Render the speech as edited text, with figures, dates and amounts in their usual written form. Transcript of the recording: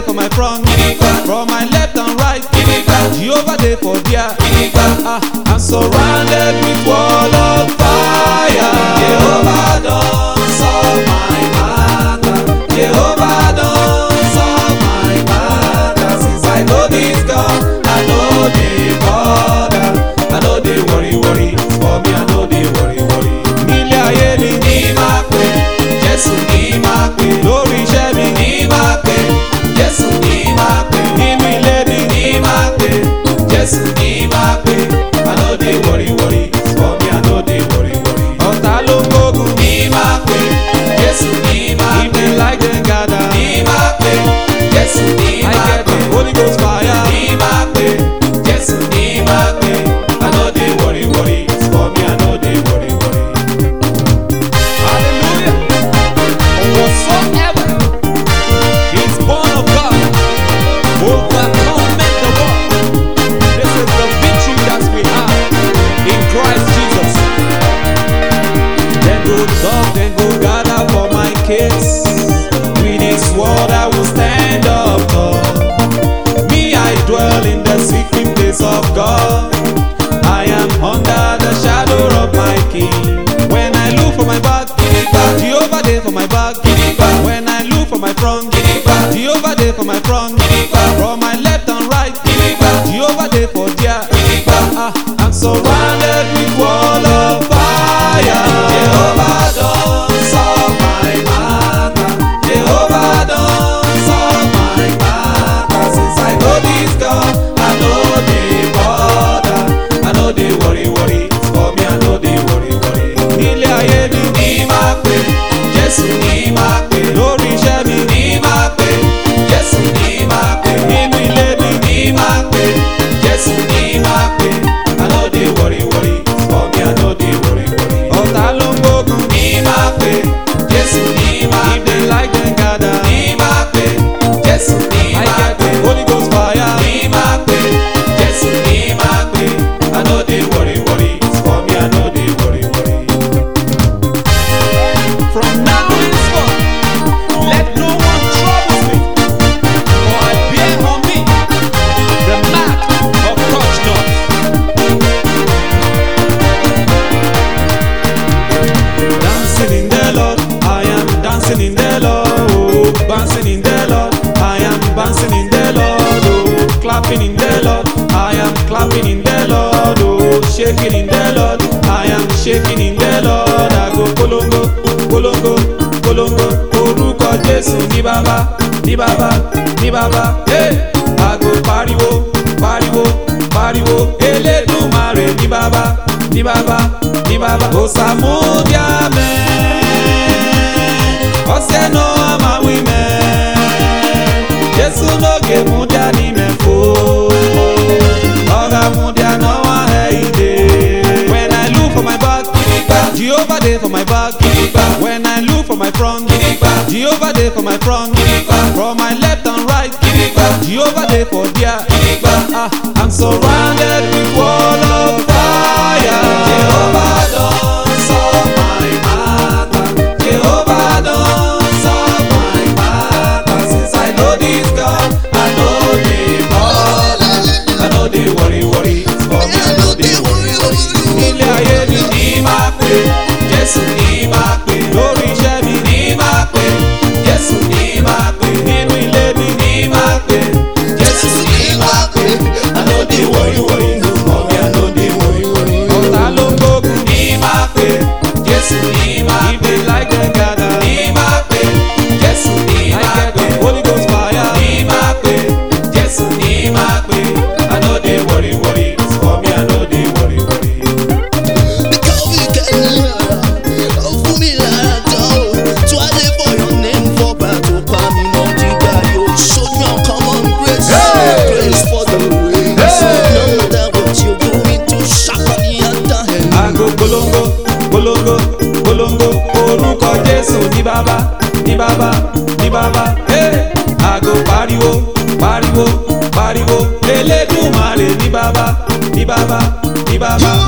for my front, from my left and right. Jehovah dey for there. I'm surrounded with wall of fire. Jehovah don solve my matter. Jehovah don solve my matter. Since I know this God, I know the border. I know the worry. For me, I know the worry. Nílé ayé mi ní máa pè, Jésù ní máa pè. Lórí iṣẹ́ mi ní máa pè, Jésù ní máa pè. Nínú ilé mi ní máa pè, Jésù ní máa pè. I know the worry. For me, I know the worry. Ọ̀tá ló ń gbógun ní máa pè, Jésù ní máa pè. If they like them gather ní máa pè, Jésù ní máa pè. I get the Holy Ghost fire ní máa pè, Jésù ní máa pè. I know the worry. For me, I know the worry. Hallelujah. Whatsoever is born of God overcometh the world. This is the victory that we have in Christ Jesus. Then go gather for my case. With His word I will stand up tall. Me, I dwell in the secret place of God. I am under the shadow of my King. When I look for my back, Jehovah dey for my back. When I look for my front, Jehovah dey for my front. From my left and right, Jehovah dey for there. I'm surrounded with wall of fire. Jehovah don solve my matter. Jehovah don solve my matter. Since I know this God, I know the border. I know the worry. For me, I know the worry. Nílé ayé mi ní máa pè, Jésù ní máa pè. Lórí iṣẹ́ mi ní máa pè, Jésù ní máa pè. Nínú ilé mi ní máa pè, Jésù ní máa pè. I know the worry. For me, I know the worry. Ọ̀tá ló ń gbógun ní máa pè, Jésù ní máa pè. If they like them gather ní máa pè, Jésù ní máa pè. I get the Holy Ghost fire ní máa pè, Jésù ní máa pè. I know the worry. For me, I know the worry. From now henceforth, let no one trouble me, for I bear on me the mark of touch not. Dancing in the Lord, I am dancing in the Lord. Oh, bouncing in the Lord, I am bouncing in the Lord. Oh, clapping in the Lord, I am clapping in the Lord. Oh, shaking in the Lord, I am shaking in the Lord. I go polongo. Orúkọ Jésù ní bàbá. Hey, I go pariwo. Elédùmarè ní bàbá. Osamudia mẹ́, ọ̀sẹ̀ náà máa wí mẹ́. Jésù lóge múdíá ní mẹ́fọ́. Ọ̀gá múdíá náà wá ẹ̀ ìdè. When I look for my back, Jehovah dey for my back. When I look for my front, Jehovah dey for my front. From my left and right, Jehovah dey for there. I'm surrounded with wall of fire. Jehovah don solve my matter. Jehovah don solve my matter. Since I know this God, I know the border. I know the worry. For me, I know the worry. Nílé ayé mi ní máa pè, Jésù ní máa pè. Lórí iṣẹ́ mi ní máa pè, Jésù ní máa pè. Nínú ilé mi ní máa pè, Jésù ní máa pè. I know the worry. For me, I know the worry. Ọ̀tá ló ń gbógun ní máa pè, Jésù ní máa pè. If they like them gather ní máa pè, Jésù ní máa pè. I get the Holy Ghost fire ní máa pè, Jésù ní máa pè. I know the worry. For me, I know the worry. Orúkọ Jésù ní bàbá. Hey, I go pariwo. Elédùmarè ní bàbá.